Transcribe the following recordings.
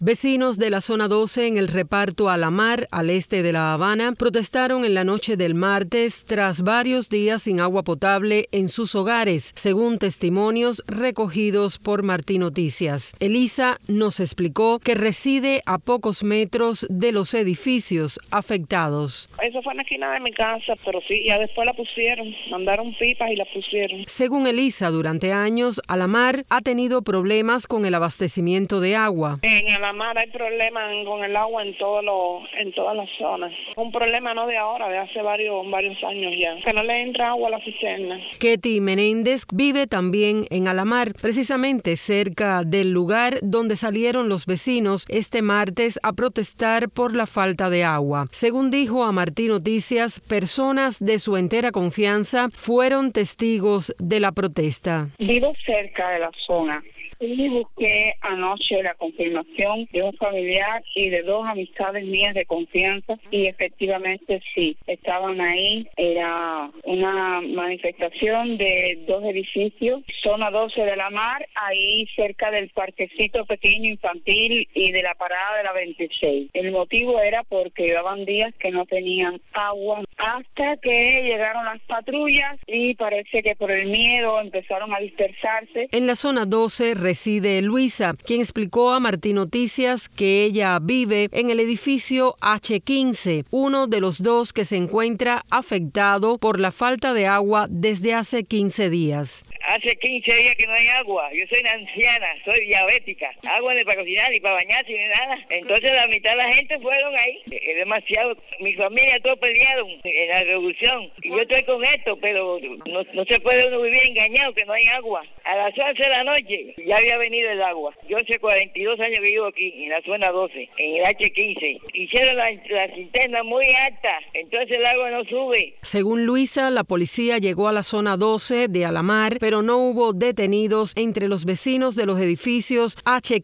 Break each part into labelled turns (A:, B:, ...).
A: Vecinos de la zona 12 en el reparto Alamar, al este de La Habana, protestaron en la noche del martes tras varios días sin agua potable en sus hogares, según testimonios recogidos por Martí Noticias. Elisa nos explicó que reside a pocos metros de los edificios afectados.
B: Eso fue en la esquina de mi casa, pero sí, ya después la pusieron, mandaron pipas y la pusieron.
A: Según Elisa, durante años, Alamar ha tenido problemas con el abastecimiento de agua.
B: En Alamar hay problemas con el agua en todas las zonas. Un problema no de ahora, de hace varios años ya, que no le entra agua a la cisterna.
A: Ketty Menéndez vive también en Alamar, precisamente cerca del lugar donde salieron los vecinos este martes a protestar por la falta de agua. Según dijo a Martí Noticias, personas de su entera confianza fueron testigos de la protesta.
C: Vivo cerca de la zona y busqué anoche la confirmación de un familiar y de dos amistades mías de confianza y efectivamente sí, estaban ahí. Era una manifestación de dos edificios, zona 12 de Alamar, ahí cerca del parquecito pequeño infantil y de la parada de la 26. El motivo era porque llevaban días que no tenían agua hasta que llegaron las patrullas y parece que por el miedo empezaron a dispersarse.
A: En la zona 12 reside Luisa, quien explicó a Martí Noticias que ella vive en el edificio H15, uno de los dos que se encuentra afectado por la falta de agua desde hace 15 días.
D: Hace 15 días que no hay agua. Yo soy una anciana, soy diabética. Agua ni para cocinar, ni para bañarse, ni nada. Entonces la mitad de la gente fueron ahí. Es demasiado. Mi familia todos pelearon en la revolución. Y yo estoy con esto, pero no se puede uno vivir engañado que no hay agua. A las 11 de la noche ya había venido el agua. Yo hace 42 años que vivo aquí, en la zona 12, en el H15. Hicieron la cisterna muy alta, entonces el agua no sube.
A: Según Luisa, la policía llegó a la zona 12 de Alamar, pero no hubo detenidos entre los vecinos de los edificios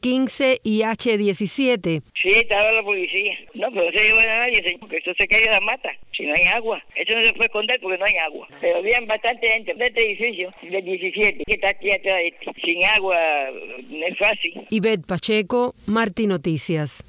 A: H15 y H17.
D: Sí, estaba la policía. No, pero no se llevó a nadie, señor, porque eso se cae de la mata. Si no hay agua, eso no se puede esconder porque no hay agua. Pero había bastante gente de este edificio, del 17, que está aquí atrás. Sin agua no es fácil.
A: Ivette Pacheco, Martí Noticias.